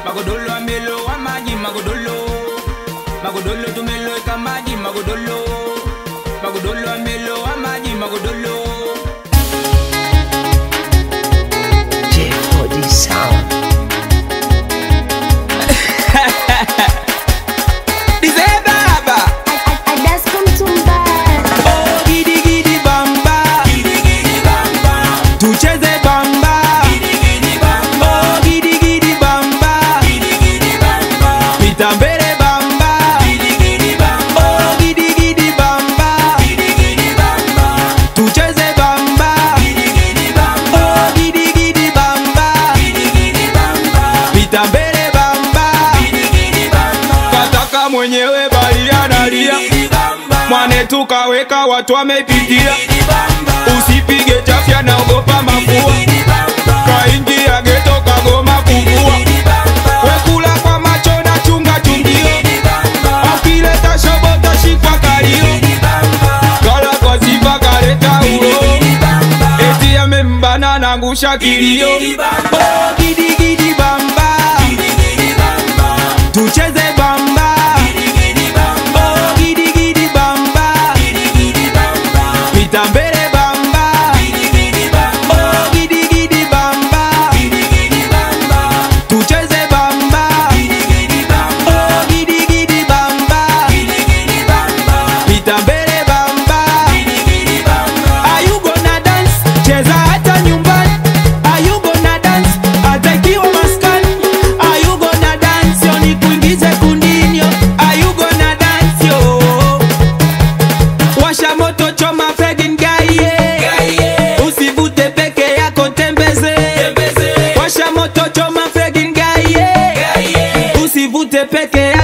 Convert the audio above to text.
Magodolo amelo amaji magodolo. Magodolo tumelo kamaji magodolo. Magodolo amelo amaji magodolo. J4D sound. Mwenyewe bali analia, mwane tukaweka watu wamepitia. Usipige chafya na ogopa mafua, kaingia geto kagoma kuvua. Wekula kwa macho na chunga chungio, akileta shobota shikwa kalio. Kala kwa ziva kaleta ulo, eti amembana na ngusha kilio. Oh gidi gidi bamba, tucheze bamba. Tambere bamba, oh gidi gidi bamba, tucheze bamba, oh gidi gidi bamba, tambere bamba. Are you gonna dance? Cheza hata nyumbani. Are you gonna dance? Hata ikiwa maskani. Are you gonna dance? Yo ni kuingize kundinyo. Are you gonna dance yo? Washa moto choma peke